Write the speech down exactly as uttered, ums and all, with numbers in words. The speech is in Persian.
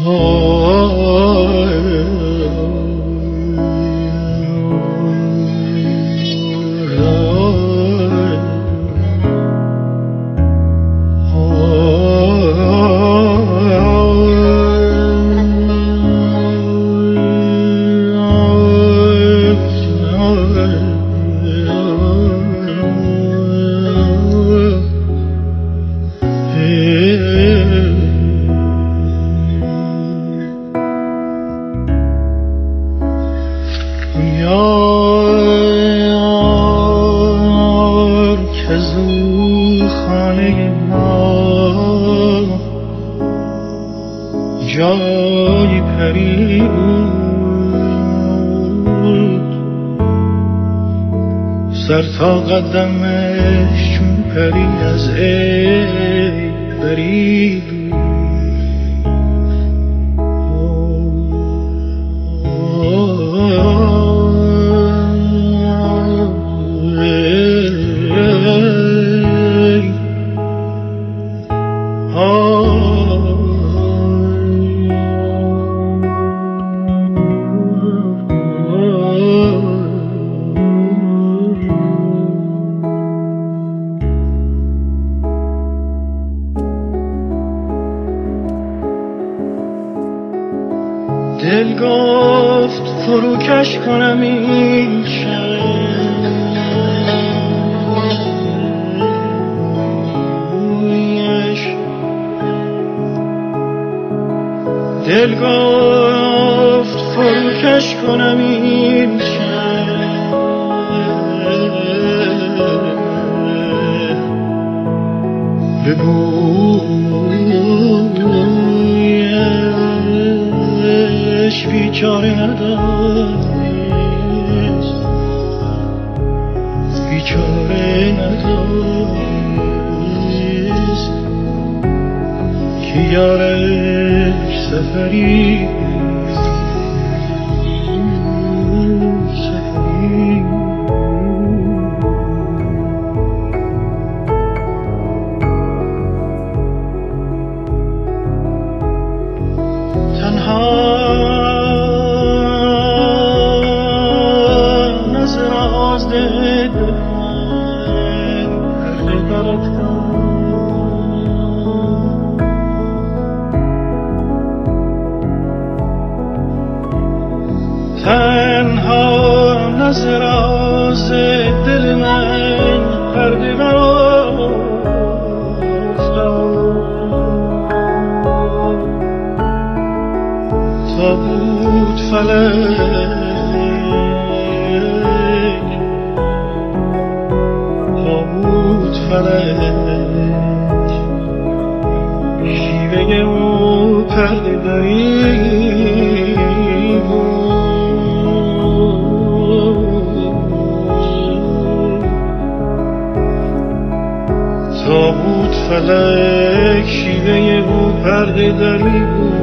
جای پری بود، سر تا قدمش چون پری از عیب برید. دل گفت فروکش کنم این شب، دل گفت فروکش کنم این شب، بگویش بیچاره ندارست، بیچاره ندارست که یارش سفری تنها نظر آز دل من پرده برافتاد، تا بود فلک، تا بود فلک شیوه او پرده داری بود، تا بود فلک شیوه او پرده داری بود.